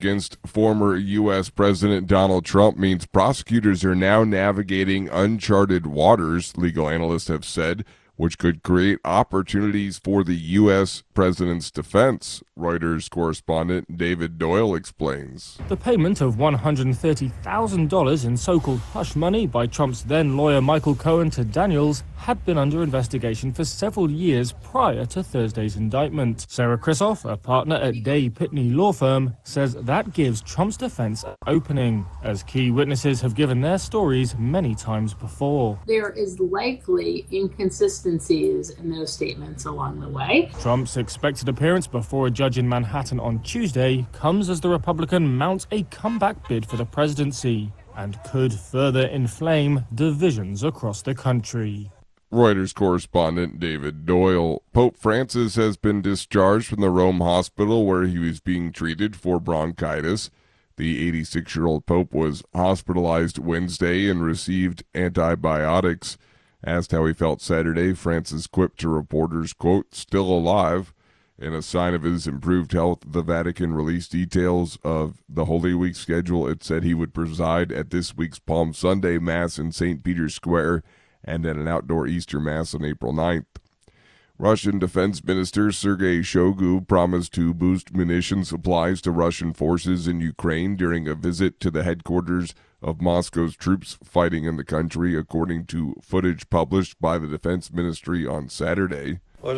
against former U.S. President Donald Trump means prosecutors are now navigating uncharted waters, legal analysts have said, which could create opportunities for the U.S. president's defense. Reuters correspondent David Doyle explains. The payment of $130,000 in so-called hush money by Trump's then lawyer Michael Cohen to Daniels had been under investigation for several years prior to Thursday's indictment. Sarah Krisoff, a partner at Day Pitney law firm, says that gives Trump's defense an opening, as key witnesses have given their stories many times before. There is likely inconsistencies in those statements along the way. Trump's expected appearance before a judge in Manhattan on Tuesday comes as the Republican mounts a comeback bid for the presidency and could further inflame divisions across the country. Reuters correspondent David Doyle. Pope Francis has been discharged from the Rome hospital where he was being treated for bronchitis. The 86-year-old Pope was hospitalized Wednesday and received antibiotics. Asked how he felt Saturday, Francis quipped to reporters, quote, "still alive." In a sign of his improved health, the Vatican released details of the Holy Week schedule. It said he would preside at this week's Palm Sunday Mass in St. Peter's Square and at an outdoor Easter Mass on April 9th. Russian Defense Minister Sergei Shoigu promised to boost munition supplies to Russian forces in Ukraine during a visit to the headquarters of Moscow's troops fighting in the country, according to footage published by the Defense Ministry on Saturday.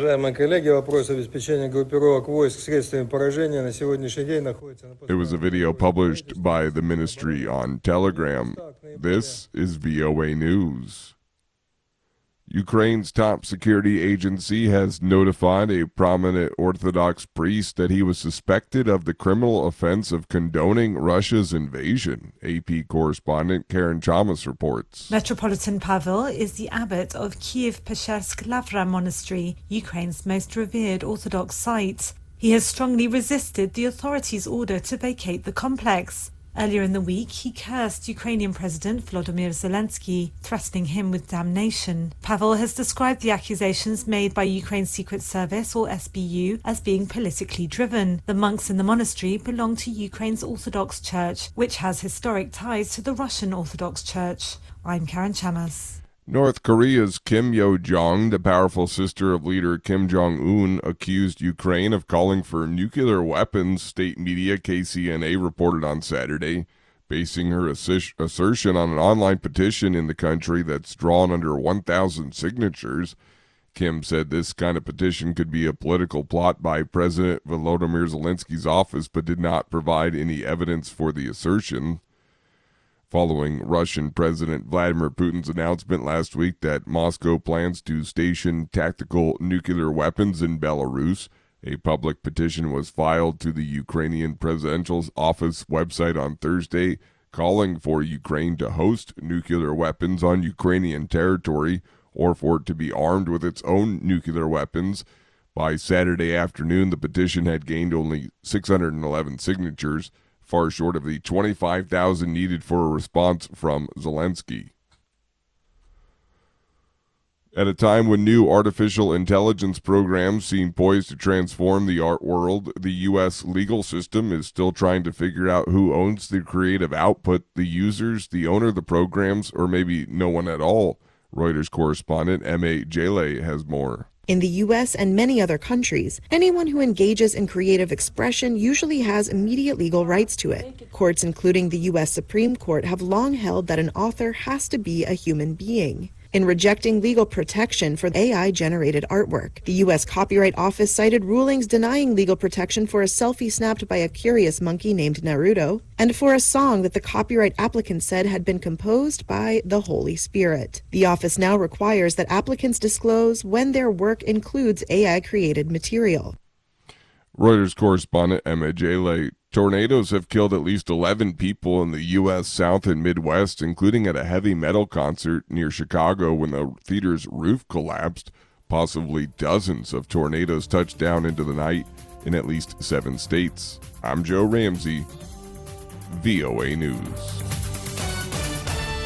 It was a video published by the ministry on Telegram. This is VOA News. Ukraine's top security agency has notified a prominent Orthodox priest that he was suspected of the criminal offense of condoning Russia's invasion. AP correspondent Karen Chamas reports. Metropolitan Pavel is the abbot of Kiev-Peshersk Lavra Monastery, Ukraine's most revered Orthodox site. He has strongly resisted the authorities' order to vacate the complex. Earlier in the week, he cursed Ukrainian President Volodymyr Zelensky, threatening him with damnation. Pavel has described the accusations made by Ukraine's Secret Service, or SBU, as being politically driven. The monks in the monastery belong to Ukraine's Orthodox Church, which has historic ties to the Russian Orthodox Church. I'm Karen Chamas. North Korea's Kim Yo-jong, the powerful sister of leader Kim Jong-un, accused Ukraine of calling for nuclear weapons, state media KCNA reported on Saturday, basing her assertion on an online petition in the country that's drawn under 1,000 signatures. Kim said this kind of petition could be a political plot by President Volodymyr Zelensky's office, but did not provide any evidence for the assertion. Following Russian President Vladimir Putin's announcement last week that Moscow plans to station tactical nuclear weapons in Belarus, a public petition was filed to the Ukrainian presidential office website on Thursday, calling for Ukraine to host nuclear weapons on Ukrainian territory or for it to be armed with its own nuclear weapons. By Saturday afternoon, the petition had gained only 611 signatures, far short of the 25,000 needed for a response from Zelensky. At a time when new artificial intelligence programs seem poised to transform the art world, the U.S. legal system is still trying to figure out who owns the creative output, the users, the owner of the programs, or maybe no one at all. Reuters correspondent M.A. Jele has more. In the U.S. and many other countries, anyone who engages in creative expression usually has immediate legal rights to it. Courts, including the U.S. Supreme Court, have long held that an author has to be a human being. In rejecting legal protection for AI-generated artwork, the U.S. Copyright Office cited rulings denying legal protection for a selfie snapped by a curious monkey named Naruto, and for a song that the copyright applicant said had been composed by the Holy Spirit. The office now requires that applicants disclose when their work includes AI-created material. Reuters correspondent Emma Jele. Tornadoes have killed at least 11 people in the U.S. South and Midwest, including at a heavy metal concert near Chicago when the theater's roof collapsed. Possibly dozens of tornadoes touched down into the night in at least 7 states. I'm Joe Ramsey, VOA News.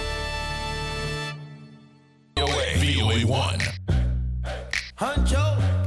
VOA 1. Huncho.